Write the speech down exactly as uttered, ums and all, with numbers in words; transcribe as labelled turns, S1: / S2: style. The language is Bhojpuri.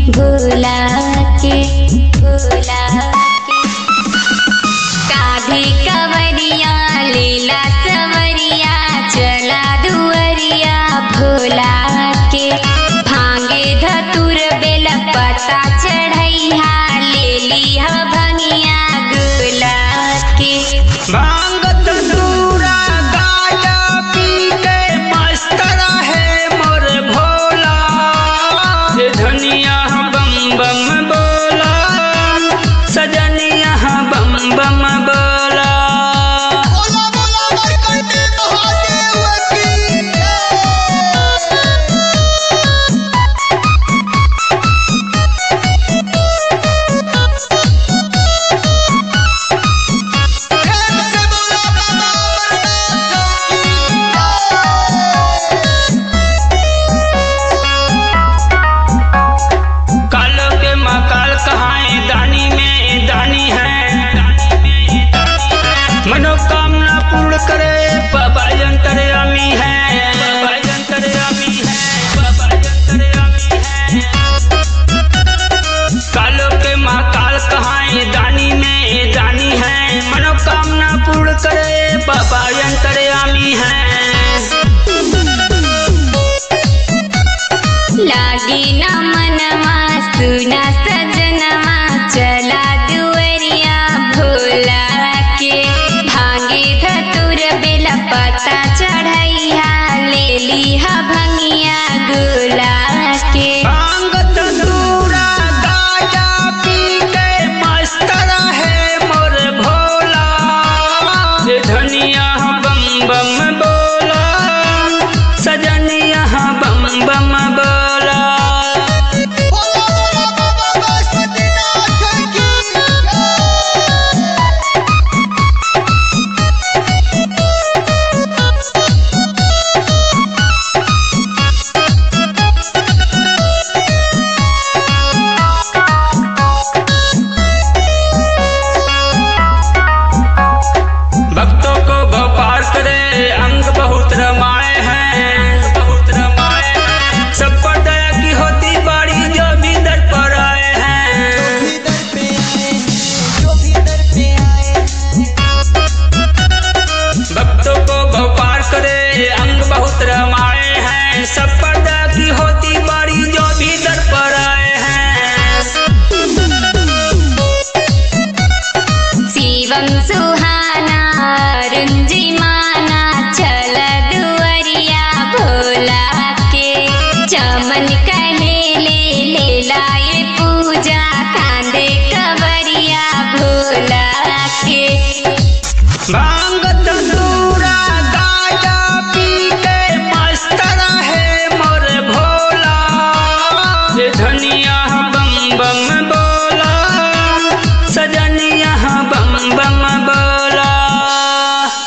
S1: भोला के भोला के काढ़े कवरिया लीला सवरिया चला दुवरिया भोला के भांगे धतुर बेल पता चढ़ैया ले लिया भंगिया गोला के
S2: भांग धतूरा गाजा पी के मस्त रहे मोर भोला ये धनिया बम बम बोला सजनिया बम बम बोला
S3: बोला बोला मरकंडे महादेव की प्रेम से बोला बाबा
S2: कालो के मकाल कहाए दानी में दानी है मनोकामना पूर्ण करे बाबा अंतर्यामी है बाबा अंतर्यामी है बाबा अंतर्यामी है कालो के महाकाल कहाए दानी में दानी है मनोकामना पूर्ण करे बाबा अंतर्यामी है
S1: लागी न मनवा सुना सज